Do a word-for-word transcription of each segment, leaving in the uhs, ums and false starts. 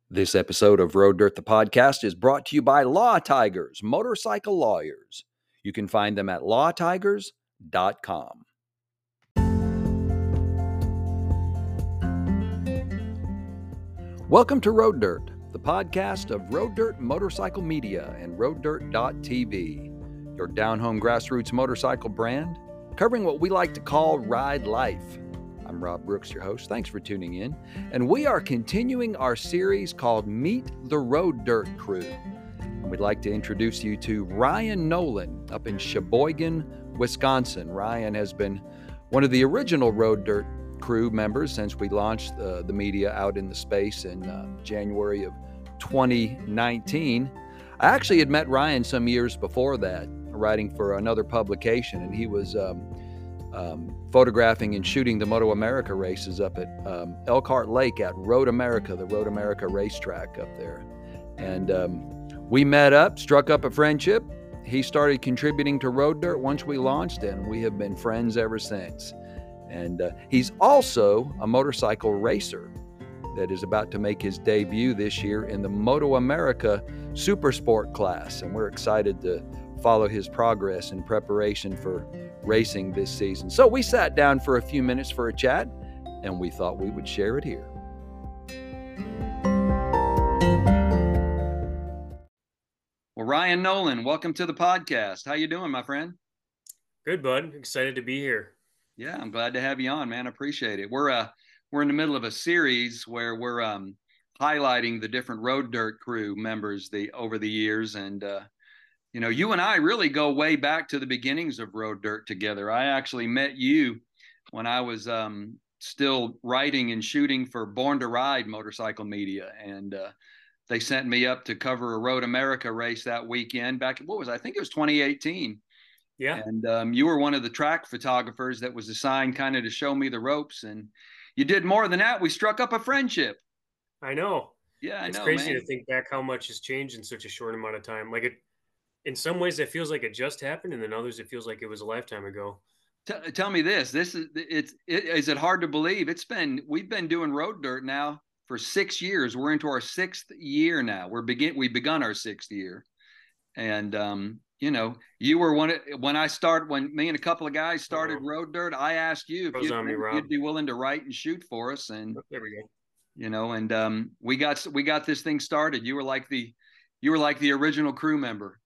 This episode of Road Dirt the Podcast is brought to you by Law Tigers, motorcycle lawyers. You can find them at law tigers dot com. Welcome to Road Dirt, the podcast of Road Dirt Motorcycle Media and road dirt dot t v, your down-home grassroots motorcycle brand, covering what we like to call ride life. I'm Rob Brooks, your host. Thanks for tuning in. And we are continuing our series called Meet the Road Dirt Crew. And we'd like to introduce you to Ryan Nolan up in Sheboygan, Wisconsin. Ryan has been one of the original Road Dirt Crew members since we launched uh, the media out in the space in uh, January of twenty nineteen. I actually had met Ryan some years before that, writing for another publication, and he was um, um, photographing and shooting the Moto America races up at um, Elkhart Lake at Road America, the Road America racetrack up there. And um, we met up, struck up a friendship. He started contributing to Road Dirt once we launched, and we have been friends ever since. And uh, he's also a motorcycle racer that is about to make his debut this year in the Moto America Super Sport class. And we're excited to follow his progress in preparation for racing this season. So we sat down for a few minutes for a chat, and we thought we would share it here. Well, Ryan Nolan, welcome to the podcast. How you doing, my friend? Good, bud. Excited to be here. Yeah, I'm glad to have you on, man. I appreciate it. We're uh we're in the middle of a series where we're um highlighting the different Road Dirt Crew members the over the years, and uh you know, you and I really go way back to the beginnings of Road Dirt together. I actually met you when I was um, still writing and shooting for Born to Ride Motorcycle Media. And uh, they sent me up to cover a Road America race that weekend back, what was it? I think it was twenty eighteen. Yeah. And um, you were one of the track photographers that was assigned kind of to show me the ropes. And you did more than that. We struck up a friendship. I know. Yeah, I it's know, crazy man. to think back how much has changed in such a short amount of time. Like it, in some ways it feels like it just happened, and in others it feels like it was a lifetime ago. T- tell me this: This is it's it, is it hard to believe? It's been we've been doing Road Dirt now for six years. We're into our sixth year now. We're begin we begun our sixth year, and um, you know, you were one of, when I started when me and a couple of guys started Uh-oh. Road Dirt. I asked you if Goes you'd, on me, if Rob. you'd be willing to write and shoot for us, and Oh, there we go. you know, and um, we got we got this thing started. You were like the you were like the original crew member.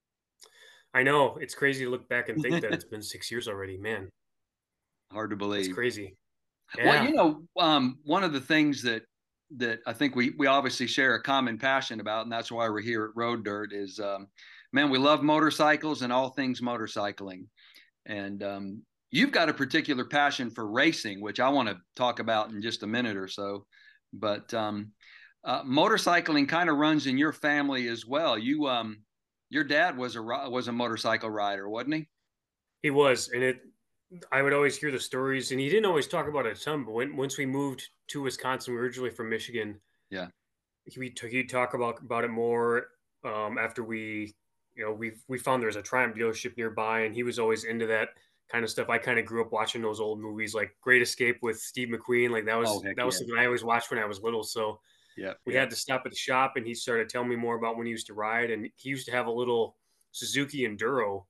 I know. It's crazy to look back and think that it's been six years already, man. Hard to believe. It's crazy. Yeah. Well, you know, um, one of the things that that I think we we obviously share a common passion about, and that's why we're here at Road Dirt, is um, man, we love motorcycles and all things motorcycling. And um, you've got a particular passion for racing, which I want to talk about in just a minute or so. But um, uh, motorcycling kind of runs in your family as well. You um, your dad was a was a motorcycle rider, wasn't he? He was, and it. I would always hear the stories, and he didn't always talk about it a ton. But when, once we moved to Wisconsin, we were originally from Michigan. Yeah, he he'd talk about about it more um, after we, you know, we we found there was a Triumph dealership nearby, and he was always into that kind of stuff. I kind of grew up watching those old movies like Great Escape with Steve McQueen. Like that was oh, heck that was yeah. something I always watched when I was little. So Yeah, we yeah. had to stop at the shop, and he started telling me more about when he used to ride, and he used to have a little Suzuki Enduro.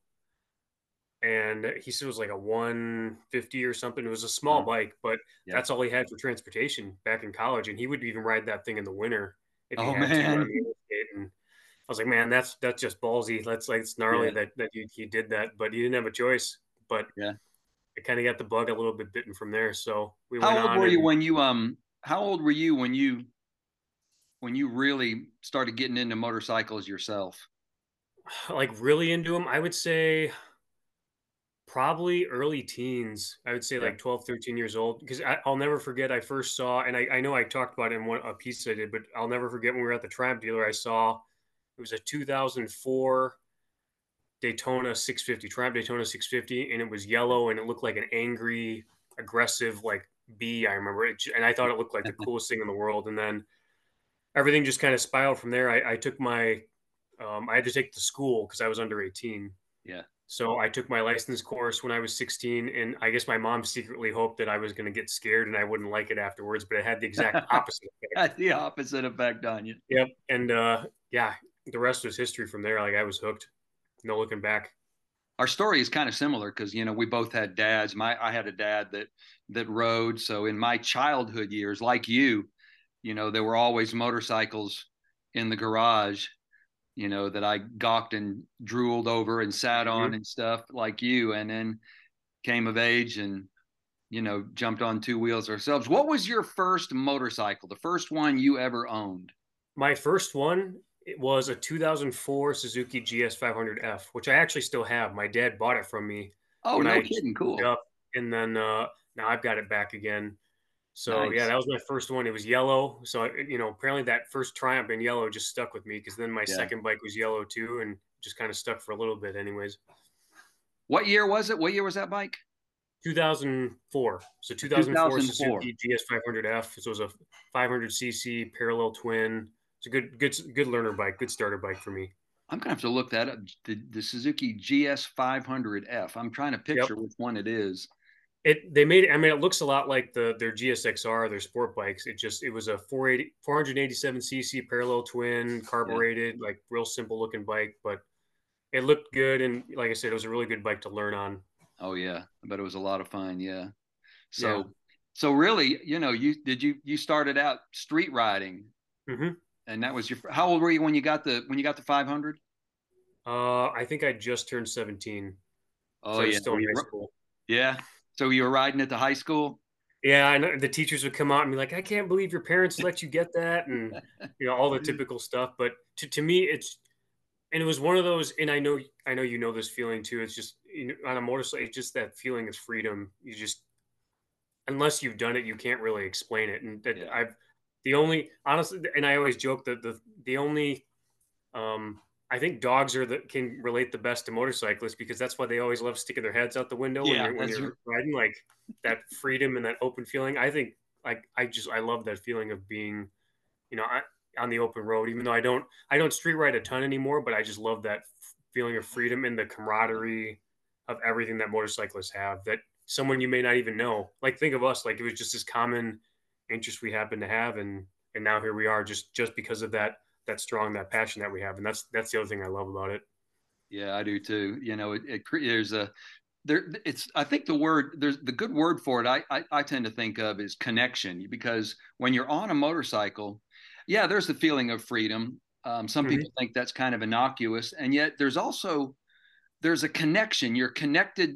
And he said it was like a one fifty or something. It was a small Oh, bike, but yeah. that's all he had for transportation back in college. And he would even ride that thing in the winter if he Oh, had to on man. the interstate. And I was like, man, that's that's just ballsy. That's like it's gnarly Yeah. that that he, he did that, but he didn't have a choice. But Yeah. it kind of got the bug a little bit bitten from there. So we How went old on. were you And when you um? How old were you when you when you really started getting into motorcycles yourself? like really into him, I would say probably early teens. I would say Yeah. like twelve, thirteen years old. Because I'll never forget, I first saw, and I, I know I talked about it in one a piece I did, but I'll never forget when we were at the Triumph dealer, I saw it was a two thousand four Daytona six fifty, Triumph Daytona six fifty, and it was yellow and it looked like an angry, aggressive, like bee. I remember it. And I thought it looked like the coolest thing in the world. And then everything just kind of spiraled from there. I, I took my, um, I had to take the school because I was under eighteen. Yeah. So I took my license course when I was sixteen, and I guess my mom secretly hoped that I was going to get scared and I wouldn't like it afterwards, but it had the exact opposite effect. Had the opposite effect on you. Yep. And uh, yeah, the rest was history from there. Like I was hooked. No looking back. Our story is kind of similar because you know we both had dads. My I had a dad that that rode. So in my childhood years, like you, you know, there were always motorcycles in the garage, you know, that I gawked and drooled over and sat on Hmm. and stuff like you. And then came of age and, you know, jumped on two wheels ourselves. What was your first motorcycle, the first one you ever owned? My first one it was a two thousand four Suzuki G S five hundred F, which I actually still have. My dad bought it from me Oh, when no I kidding. moved Cool. up, and then uh, now I've got it back again. So yeah, Nice. that was my first one. It was yellow. So you know, apparently that first Triumph in yellow just stuck with me because then my Yeah. second bike was yellow too, and just kind of stuck for a little bit, anyways. What year was it? What year was that bike? two thousand four. So A two thousand four two thousand four. Suzuki G S five hundred F. So it was a five hundred c c parallel twin. It's a good, good, good learner bike, good starter bike for me. I'm gonna have to look that up. The, the Suzuki G S five hundred F. I'm trying to Yep. picture which one it is. It they made it. I mean, it looks a lot like the their G S X R, their sport bikes. It just it was a four eighty, four eighty-seven c c parallel twin, Yeah. carbureted, like real simple looking bike, but it looked good. And like I said, it was a really good bike to learn on. Oh yeah. I bet it was a lot of fun. Yeah. Yeah. So so really, you know, you did you you started out street riding, Hmm. and that was your. How old were you when you got the when you got the five hundred? Uh, I think I just turned seventeen, Oh so I was yeah. still Were in you, high school. yeah. So you were riding at the high school? Yeah, I know the teachers would come out and be like, "I can't believe your parents let you get that," and you know all the typical stuff. But to, to me, it's and it was one of those. And I know I know you know this feeling too. It's just you know, on a motorcycle, it's just that feeling of freedom. You just unless you've done it, you can't really explain it. And that Yeah. I've the only honestly, and I always joke that the the only um, I think dogs are that can relate the best to motorcyclists because that's why they always love sticking their heads out the window when Yeah. you're when That's you're riding, like that freedom and that open feeling. I think like I just I love that feeling of being, you know, I, on the open road. Even though I don't I don't street ride a ton anymore, but I just love that f- feeling of freedom and the camaraderie of everything that motorcyclists have. That someone you may not even know. Like think of us, like it was just this common interest we happen to have, and and now here we are, just just because of that that strong that passion that we have, and that's that's the other thing I love about it. yeah. I do too. You know, it, it there's a there. It's I think the word there's the good word for it. I, I I tend to think of is connection because when you're on a motorcycle, yeah, there's the feeling of freedom. Um, some Hmm. people think that's kind of innocuous, and yet there's also there's a connection. You're connected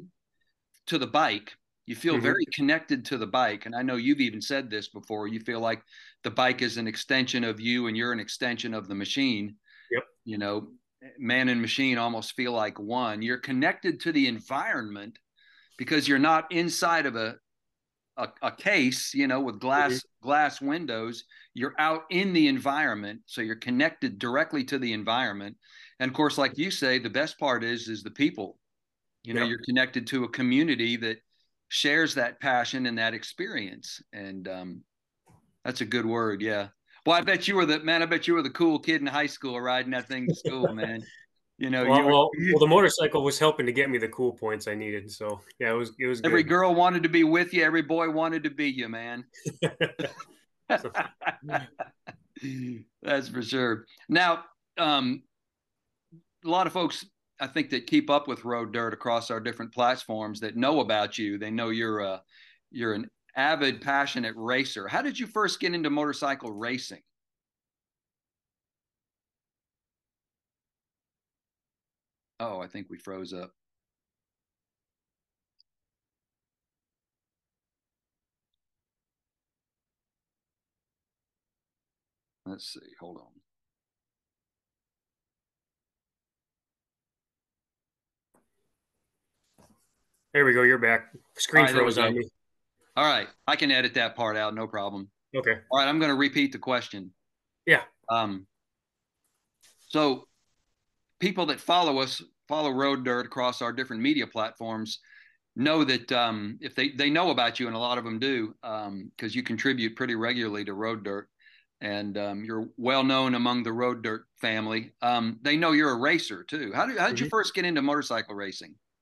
to the bike. You feel Hmm. very connected to the bike. And I know you've even said this before. You feel like the bike is an extension of you and you're an extension of the machine. Yep. You know, man and machine almost feel like one. You're connected to the environment because you're not inside of a, a, a case, you know, with Hmm. glass glass windows. You're out in the environment. So you're connected directly to the environment. And of course, like you say, the best part is is the people. You know, Yep. you're connected to a community that shares that passion and that experience. And um, that's a good word. Yeah. Well, I bet you were the man. I bet you were the cool kid in high school riding that thing to school, man. You know, you Well, were. well, You, well, the motorcycle was helping to get me the cool points I needed. So yeah, it was it was every good. girl wanted to be with you. Every boy wanted to be you, man. So, That's for sure. Now, um, a lot of folks, I think, that keep up with Road Dirt across our different platforms that know about you. They know you're a you're an avid, passionate racer. How did you first get into motorcycle racing? Oh, I think we froze up. Let's see. Hold on. there we go. You're back. All Screen right, there we froze go. on me. All right, I can edit that part out, no problem. Okay. All right, I'm going to repeat the question. Yeah. Um, so people that follow us, follow Road Dirt across our different media platforms, know that um, if they they know about you, and a lot of them do, because um, you contribute pretty regularly to Road Dirt, and um, you're well known among the Road Dirt family. Um, they know you're a racer too. How did how did you Mhm. first get into motorcycle racing?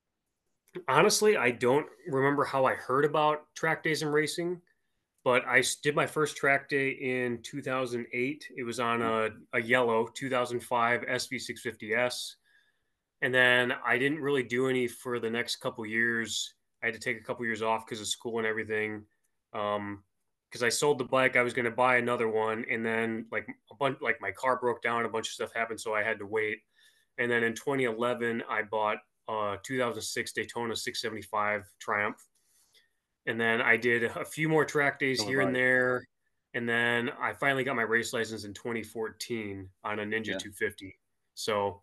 Honestly, I don't remember how I heard about track days and racing, but I s- did my first track day in two thousand eight. It was on a, a yellow two thousand five S V six fifty S. And then I didn't really do any for the next couple years. I had to take a couple years off because of school and everything. Um, because I sold the bike, I was going to buy another one, and then like a bunch, like my car broke down, a bunch of stuff happened, so I had to wait. And then in twenty eleven, I bought a two thousand six Daytona six seventy-five Triumph, and then I did a few more track days Killer here and bike. there, and then I finally got my race license in twenty fourteen on a Ninja Yeah. two fifty. So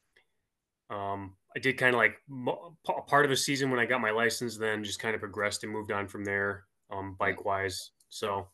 um, I did kind of like part of a season when I got my license, then just kind of progressed and moved on from there, um, Yeah. bike wise. So,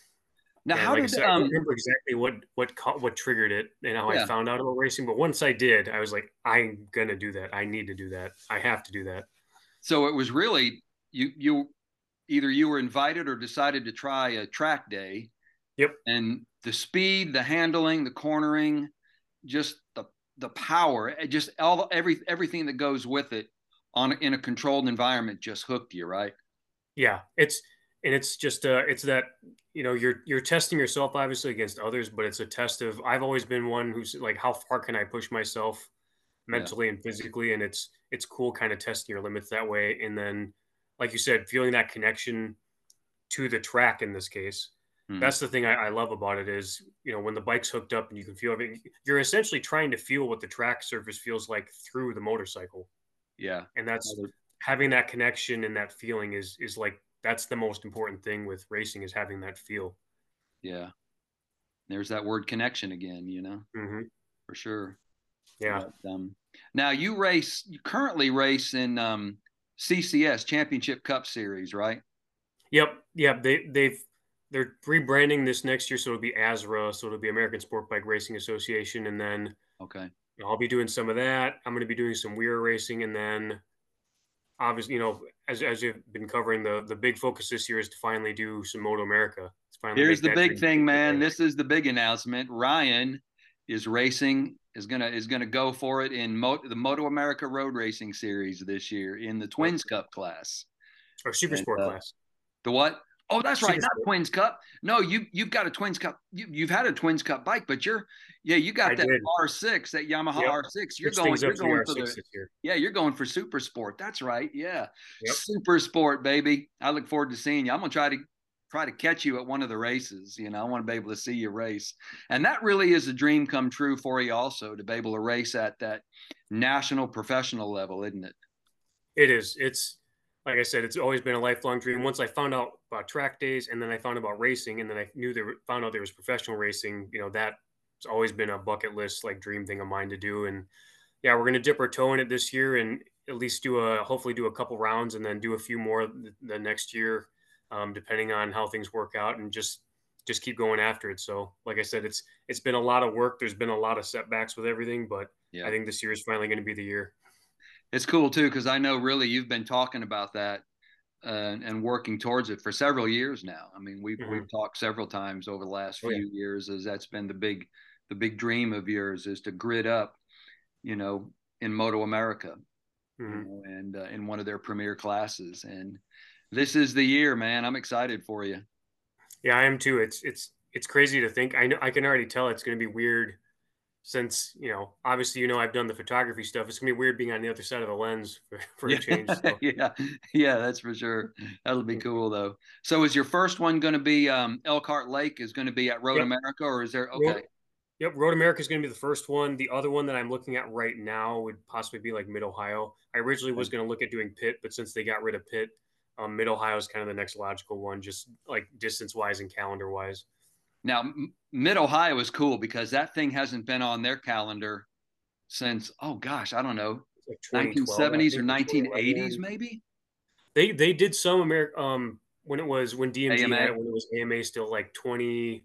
Now, and how like I did said, I don't um remember exactly what what what triggered it and how I yeah. found out about racing. But once I did, I was like, I'm gonna do that. I need to do that. I have to do that. So it was really you you either you were invited or decided to try a track day, Yep. and the speed, the handling, the cornering, just the the power, just all every everything that goes with it on in a controlled environment just hooked you, right? Yeah. It's and it's just uh it's that you know you're you're testing yourself obviously against others, but it's a test of I've always been one who's like how far can I push myself Yeah. mentally and physically, and it's it's cool kind of testing your limits that way, and then like you said, feeling that connection to the track in this case. Hmm. That's the thing I, I love about it is you know when the bike's hooked up and you can feel it, you're essentially trying to feel what the track surface feels like through the motorcycle, Yeah. and that's having that connection and that feeling is is like that's the most important thing with racing is having that feel. Yeah. There's that word connection again, you know, Hmm. for sure. Yeah. But um, now you race, you currently race in um, C C S Championship Cup Series, right? Yep. Yep. They they've they're rebranding this next year, so it'll be A S R A, so it'll be American Sport Bike Racing Association, and then Okay. you know, I'll be doing some of that. I'm going to be doing some weir racing, and then obviously, you know, as as you've been covering, the the big focus this year is to finally do some Moto America. Let's finally Here's make the that big dream thing, come man. true. This is the big announcement. Ryan is racing is gonna is gonna go for it in Mo- the Moto America Road Racing Series this year in the Yep. Twins Cup class. Or Super And Sport uh, class. the what? Oh, that's right. Super Not Sport. Twins Cup. No, you you've got a Twins Cup. You, you've had a Twins Cup bike, but you're yeah, you I got that did. R six, that Yamaha Yep. R six. You're Switch going things you're up to the going for the R six this year. yeah, you're going for Super Sport. That's right. Yeah. Yep. Super Sport, baby. I look forward to seeing you. I'm gonna try to try to catch you at one of the races. You know, I want to be able to see you race. And that really is a dream come true for you also to be able to race at that national professional level, isn't it? It is. It's like I said, it's always been a lifelong dream. Once I found out about track days, and then I found about racing, and then I knew there found out there was professional racing. You know, that's always been a bucket list like dream thing of mine to do. And yeah, we're gonna dip our toe in it this year, and at least do a hopefully do a couple rounds, and then do a few more the, the next year, um, depending on how things work out, and just just keep going after it. So, like I said, it's it's been a lot of work. There's been a lot of setbacks with everything, but I Yeah. think this year is finally going to be the year. It's cool too because I know really you've been talking about that uh, and working towards it for several years now. I mean, we've Hmm. we've talked several times over the last Oh yeah. few years as that's been the big the big dream of yours is to grid up, you know, in Moto America, you Hmm. know, and uh, in one of their premier classes. And this is the year, man. I'm excited for you. Yeah, I am too. It's it's it's crazy to think. I know I can already tell it's going to be weird since you know obviously you know I've done the photography stuff. It's gonna be weird being on the other side of the lens for, for a Yeah, change. So yeah, yeah. That's for sure. That'll be cool though. So, is your first one going to be um, Elkhart Lake? Is going to be at Road yep, America, or is there? Road, Okay, yep. Road America is going to be the first one. The other one that I'm looking at right now would possibly be like Mid Ohio. I originally was okay. going to look at doing Pitt, but since they got rid of Pitt, um, Mid Ohio is kind of the next logical one, just like distance wise and calendar wise. Now, Mid Ohio is cool because that thing hasn't been on their calendar since, oh gosh, I don't know, It's like twenty twelve, I nineteen seventies or think, or nineteen eighties, twenty eleven. maybe? They they did some America um when it was when D M G had A M A? it when it was A M A still like twenty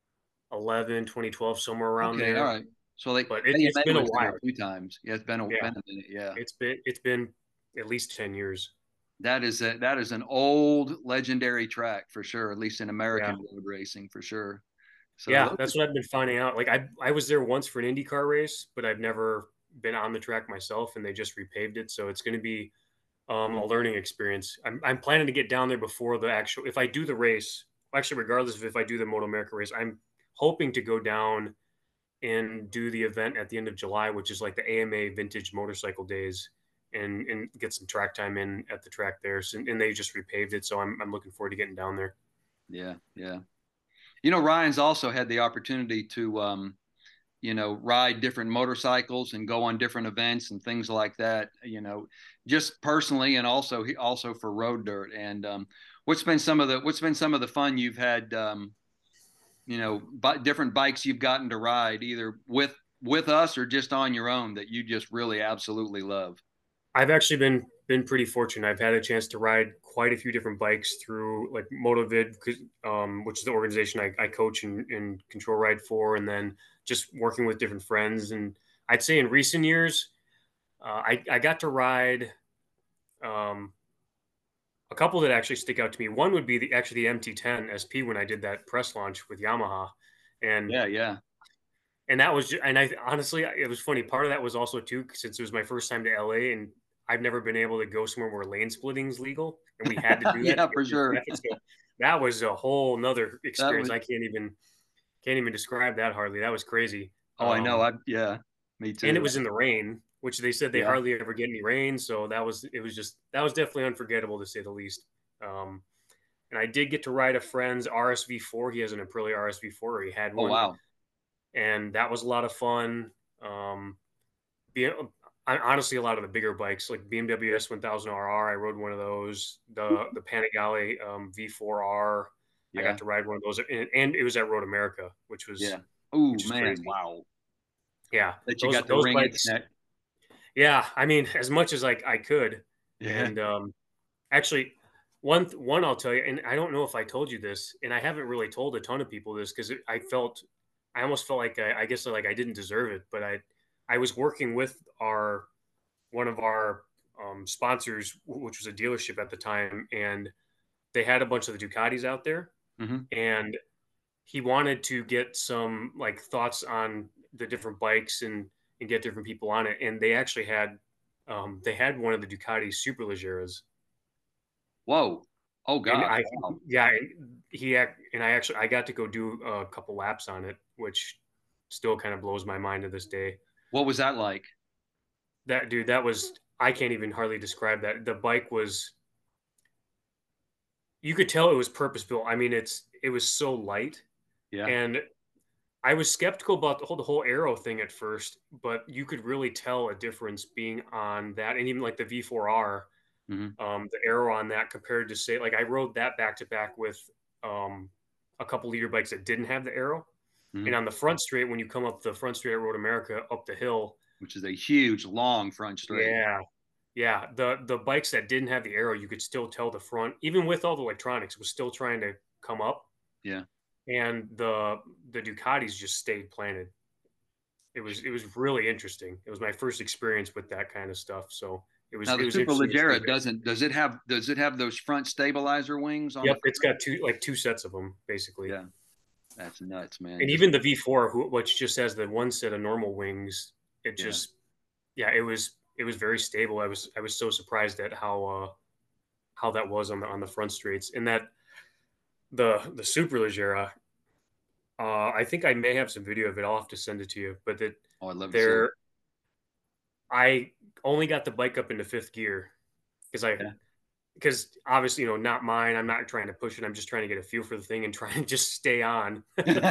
eleven, twenty twelve, somewhere around Okay, all there. right. So they, But it, it's A M A been a was there while. a few times. Yeah, it's been a, Yeah, been a minute. Yeah. it's been it's been at least ten years. That is a, that is an old legendary track for sure, at least in Yeah, American road racing for sure. So yeah, those are, that's what I've been finding out. Like I I was there once for an IndyCar race, but I've never been on the track myself, and they just repaved it, so it's going to be um, a learning experience. I'm, I'm planning to get down there before the actual, if I do the race, actually, regardless of if I do the Moto America race, I'm hoping to go down and do the event at the end of July, which is like the A M A Vintage Motorcycle Days, and and get some track time in at the track there. So, and they just repaved it, so I'm I'm looking forward to getting down there. Yeah, yeah. You know, Ryan's also had the opportunity to, um, you know, ride different motorcycles and go on different events and things like that. You know, just personally, and also he also for road dirt. And um, what's been some of the what's been some of the fun you've had? Um, you know, but different bikes you've gotten to ride either with with us or just on your own that you just really absolutely love. I've actually been been pretty fortunate. I've had a chance to ride quite a few different bikes through like Motovid, um, which is the organization I, I coach and, and control ride for, and then just working with different friends. And I'd say in recent years, uh, I, I got to ride um, a couple that actually stick out to me. One would be the actually the M T ten S P when I did that press launch with Yamaha, and Yeah, yeah. and that was and I honestly it was funny. Part of that was also too since it was my first time to L A and I've never been able to go somewhere where lane splitting is legal, and we had to do that to Yeah, get for through sure. traffic. So that was a whole nother That experience. was. I can't even can't even describe that hardly. That was crazy. Oh, I know. Um, I yeah, me and it too. was in the rain, which they said they Yeah. hardly ever get any rain. So that was it was just that was definitely unforgettable to say the least. Um, and I did get to ride a friend's R S V four. He has an Aprilia R S V four, or he had Oh, one, wow. and that was a lot of fun. Um, being, honestly, a lot of the bigger bikes like B M W S one thousand R R, I rode one of those. The the Panigale um, V four R, I got Yeah, to ride one of those, and, and it was at Road America, which was yeah. Oh which is man, crazy. wow. Yeah, That you those got the those ring its bikes. neck. Yeah, I mean, as much as like I could, Yeah. and um, actually, one one I'll tell you, and I don't know if I told you this, and I haven't really told a ton of people this because I felt, I almost felt like I, I guess like I didn't deserve it, but I, I was working with our one of our um, sponsors, which was a dealership at the time, and they had a bunch of the Ducatis out there, Hmm. and he wanted to get some like thoughts on the different bikes and and get different people on it, and they actually had um, they had one of the Ducati Superleggeras. Whoa. Oh And gosh. I, Wow. yeah, he and I actually I got to go do a couple laps on it, which still kind of blows my mind to this day. What was that like? That dude, that was I can't even hardly describe that. The bike was you could tell it was purpose built. I mean, it's it was so light, Yeah. and I was skeptical about the whole the whole aero thing at first, but you could really tell a difference being on that, and even like the V four R, Hmm. um, the aero on that compared to say like I rode that back to back with um, a couple liter bikes that didn't have the aero. And Hmm. on the front straight, when you come up the front straight at Road America up the hill, Which is a huge, long front straight. yeah, yeah, the the bikes that didn't have the aero, you could still tell the front, even with all the electronics, was still trying to come up, Yeah. and the the Ducatis just stayed planted. It was it was really interesting. It was my first experience with that kind of stuff, so it was Now it the was interesting to see Superleggera that. doesn't. Does it have? Does it have those front stabilizer wings on the Yep, it's front? got two like two sets of them basically, Yeah. That's nuts, man. and Just even the V four, who, which just has the one set of normal wings, it yeah. just yeah, it was it was very stable. I was I was so surprised at how uh how that was on the on the front straights. And that the the Superleggera, uh I think I may have some video of it. I'll have to send it to you. But that Oh, I'd love to see it. there I only got the bike up into fifth gear because I Yeah. because obviously, you know, not mine. I'm not trying to push it. I'm just trying to get a feel for the thing and try and just stay on.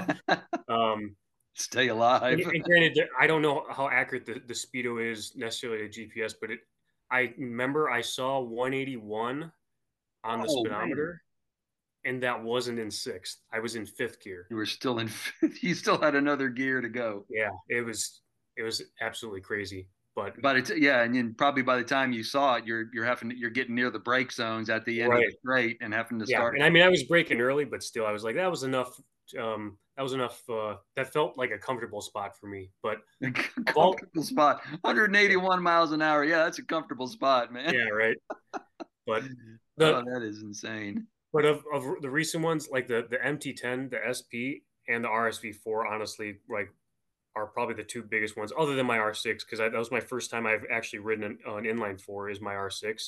um Stay And, alive. and granted, I don't know how accurate the, the speedo is necessarily to G P S, but it, I remember I saw one eighty-one on the Oh man. speedometer, and that wasn't in sixth. I was in fifth gear. You were still in. You still had another gear to go. Yeah, it was it was absolutely crazy. But But it's yeah, and then probably by the time you saw it, you're you're having you're getting near the brake zones at the end of the right, straight and having to yeah, start. and I mean I was braking early, but still I was like that was enough. Um, that was enough. Uh, that felt like a comfortable spot for me. But A of all, comfortable spot. one eighty-one miles an hour. Yeah, that's a comfortable spot, man. yeah, right. But Oh, the that is insane. But of, of the recent ones, like the the M T ten, the S P, and the R S V four, honestly, like are probably the two biggest ones, other than my R six, because that was my first time I've actually ridden an, an inline four. Is my R six,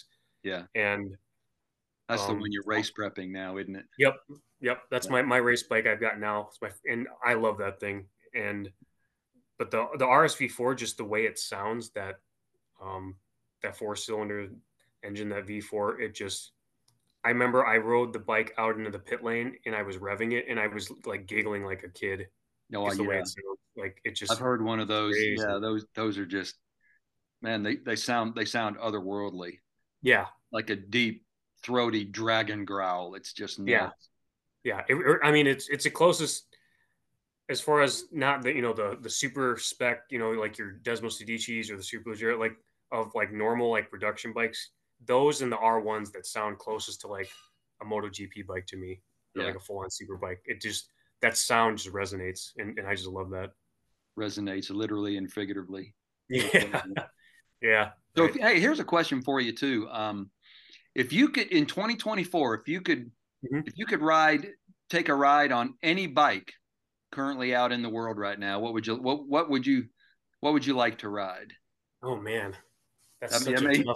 Yeah. And That's the um, one you're race prepping now, isn't it? yep, yep, that's Yeah. my my race bike I've got now. It's my and I love that thing. And but the the R S V four, just the way it sounds, that um that four cylinder engine, that V four, it just I remember I rode the bike out into the pit lane and I was revving it and I was like giggling like a kid No, because the way yeah. it sounds, like it I've just heard one of those. crazy. Yeah, those those are just, man, they they sound they sound otherworldly, Yeah, like a deep, throaty dragon growl. It's just yeah, nuts. yeah. It, it- I mean, it's it's the closest as far as not the you know the the super spec, you know, like your Desmo Sedicis or the Super Leggera, like of like normal like production bikes. Those and the R ones that sound closest to like a MotoGP bike to me, or Yeah, like a full on super bike. It just that sound just resonates, and, and I just love that. resonates literally and figuratively. No Yeah, question. yeah, So, if, right. hey, here's a question for you too. Um, if you could in twenty twenty-four, if you could, Mhm. if you could ride, take a ride on any bike currently out in the world right now, what would you, what, what would you, what would you like to ride? Oh man, that's I mean, I such a mean, tough,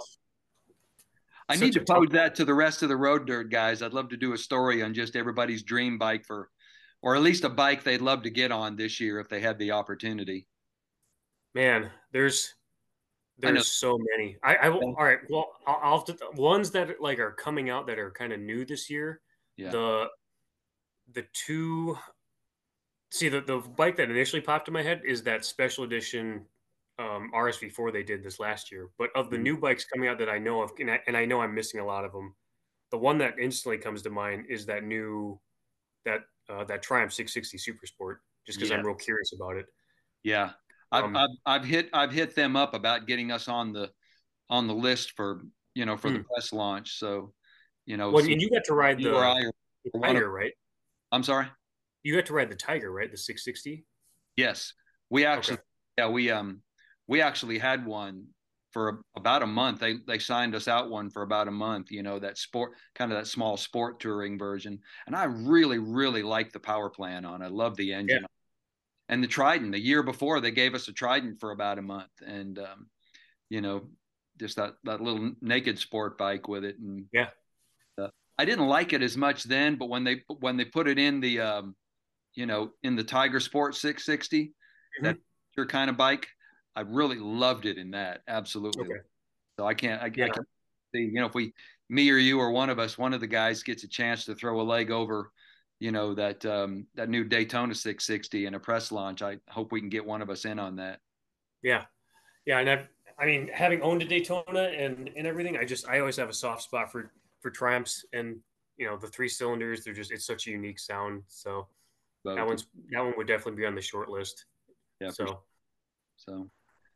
I need such to a tough pose one. that to the rest of the Road Dirt guys. I'd love to do a story on just everybody's dream bike for, or at least a bike they'd love to get on this year if they had the opportunity. Man, there's I know. there's so many. I, I will. All right. Well, I'll, I'll have to, ones that like are coming out that are kind of new this year. Yeah. The the two see the the bike that initially popped in my head is that special edition um, R S V four they did this last year. But of the Mhm. new bikes coming out that I know of, and I, and I know I'm missing a lot of them. The one that instantly comes to mind is that new that uh, that Triumph six sixty Super Sport. Just because I'm Yeah. real curious about it. Yeah. I've, Um, I've, I've hit, I've hit them up about getting us on the, on the list for, you know, for the hmm. press launch. So, you know, Well, see and you got to ride you or the, I or the one of, Tiger, right? I'm sorry. You got to ride the Tiger, right? The six sixty. Yes, we Okay. actually, yeah, we um, we actually had one for about a month. They they signed us out one for about a month. You know, that sport, kind of that small sport touring version. And I really, really like the power plant on. I love the Yeah. engine and the Trident. The year before, they gave us a Trident for about a month, and um, you know, just that that little naked sport bike with it. And Yeah. uh, I didn't like it as much then, but when they when they put it in the um, you know, in the Tiger Sport six sixty, that Hmm. your kind of bike, I really loved it in that. Absolutely. Okay. So I can't, I, I Yeah. can see, you know, if we, me or you or one of us, one of the guys gets a chance to throw a leg over, you know, that, um, that new Daytona six sixty in a press launch, I hope we can get one of us in on that. Yeah. Yeah. And I've, I mean, having owned a Daytona and and everything, I just I always have a soft spot for for Triumphs, and you know the three cylinders. They're just it's such a unique sound. So that Both. one's that one would definitely be on the short list. Yeah, for sure. So So,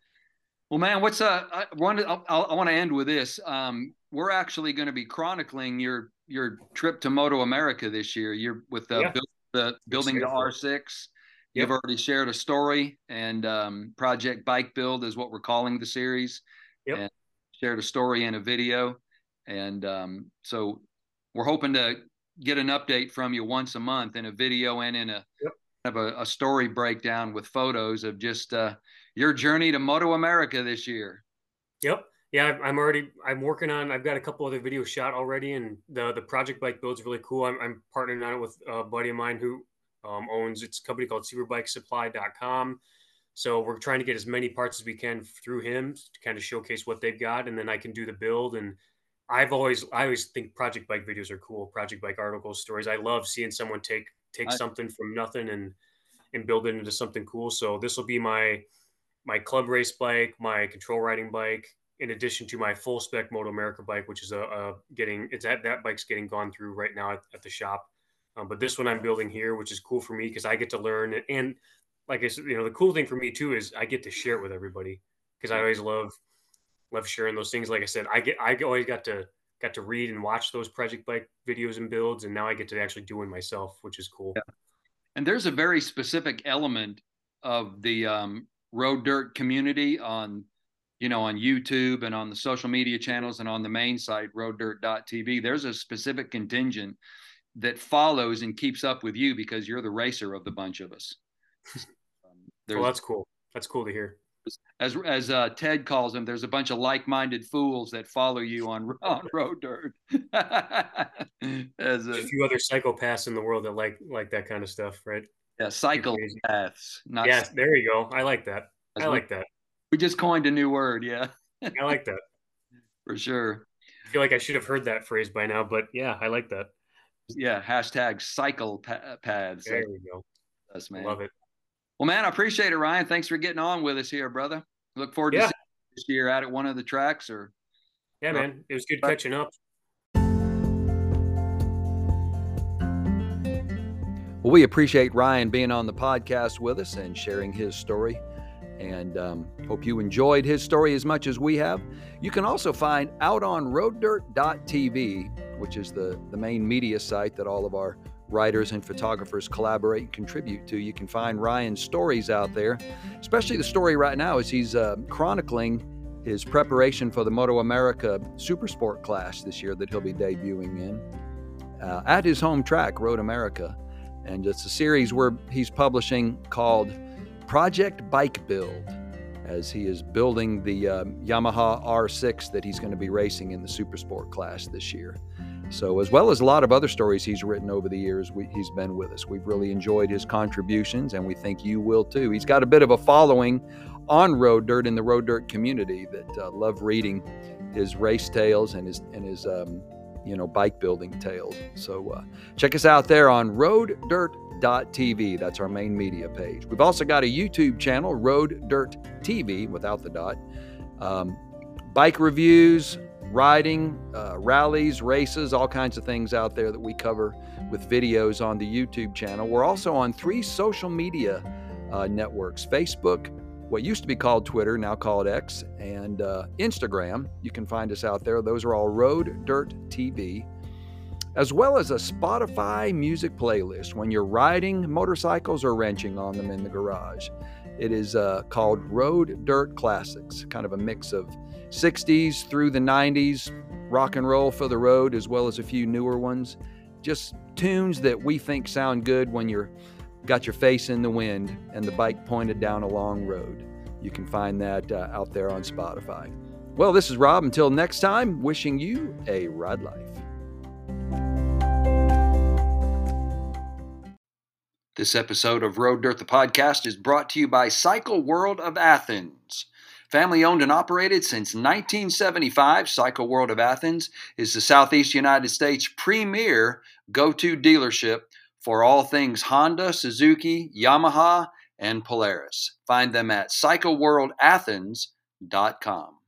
well, man, what's uh, I want to, I, I want to end with this. Um, we're actually going to be chronicling your your trip to Moto America this year. You're with the yeah, the I'm building the excited for R it. six. You've Yep. already shared a story, and um, Project Bike Build is what we're calling the series, Yep. and shared a story and a video, and um, so we're hoping to get an update from you once a month in a video and in a Yep. kind of a, a story breakdown with photos of just uh, your journey to Moto America this year. Yep. Yeah, I'm already. I'm working on. I've got a couple other videos shot already, and the the project bike build's really cool. I'm, I'm partnering on it with a buddy of mine who um, owns it's a company called superbike supply dot com. So we're trying to get as many parts as we can through him to kind of showcase what they've got, and then I can do the build. And I've always, I always think project bike videos are cool. Project bike articles, stories. I love seeing someone take take I, something from nothing and and build it into something cool. So this will be my my club race bike, my control riding bike, in addition to my full spec Moto America bike, which is a, a getting it's at that bike's getting gone through right now at, at the shop. Um, but this one I'm building here, which is cool for me because I get to learn. And like I said, you know, the cool thing for me too is I get to share it with everybody because I yeah. always love love sharing those things. Like I said, I get I always got to got to read and watch those project bike videos and builds, and now I get to actually do it myself, which is cool. And there's a very specific element of the um, road dirt community on, you know, on YouTube and on the social media channels and on the main site, road dirt dot t v. There's a specific contingent that follows and keeps up with you because you're the racer of the bunch of us. Um, Oh, there's that's cool. That's cool to hear. As as uh, Ted calls them, there's a bunch of like-minded fools that follow you on on Road Dirt. As There's a a few other psychopaths in the world that like like that kind of stuff, right? yeah, Too crazy. psychopaths, not Yes, there you go. I like that. as I we like that. we just coined a new word, yeah, I like that. for sure. I feel like I should have heard that phrase by now, but yeah, I like that. Yeah, hashtag cycle pa- paths. There we go. That's man. Love it. Well, man, I appreciate it, Ryan. Thanks for getting on with us here, brother. Look forward to Yeah. seeing you this year out at one of the tracks or Yeah, man. It was good catching up. Well, we appreciate Ryan being on the podcast with us and sharing his story, and um, hope you enjoyed his story as much as we have. You can also find out on road dirt dot t v, which is the, the main media site that all of our writers and photographers collaborate and contribute to. You can find Ryan's stories out there, especially the story right now as he's uh, chronicling his preparation for the Moto America Super Sport class this year that he'll be debuting in uh, at his home track, Road America. And it's a series where he's publishing called Project Bike Build, as he is building the um, Yamaha R six that he's going to be racing in the Super Sport class this year. So, as well as a lot of other stories he's written over the years, we, he's been with us. We've really enjoyed his contributions, and we think you will too. He's got a bit of a following on Road Dirt in the Road Dirt community that uh, love reading his race tales and his and his um, you know, bike building tales. So uh, check us out there on road dirt dot t v. That's our main media page. We've also got a YouTube channel, Road Dirt T V, without the dot. Um, bike reviews, riding, uh, rallies, races, all kinds of things out there that we cover with videos on the YouTube channel. We're also on three social media uh, networks: Facebook, what used to be called Twitter, now called X, and uh, Instagram. You can find us out there. Those are all Road Dirt T V, as well as a Spotify music playlist when you're riding motorcycles or wrenching on them in the garage. It is uh, called Road Dirt Classics, kind of a mix of sixties through the nineties, rock and roll for the road, as well as a few newer ones. Just tunes that we think sound good when you're got your face in the wind and the bike pointed down a long road. You can find that uh, out there on Spotify. Well, this is Rob. Until next time, wishing you a ride life. This episode of Road Dirt, the podcast, is brought to you by Cycle World of Athens. Family owned and operated since nineteen seventy-five, Cycle World of Athens is the Southeast United States' premier go-to dealership for all things Honda, Suzuki, Yamaha, and Polaris. Find them at cycle world athens dot com.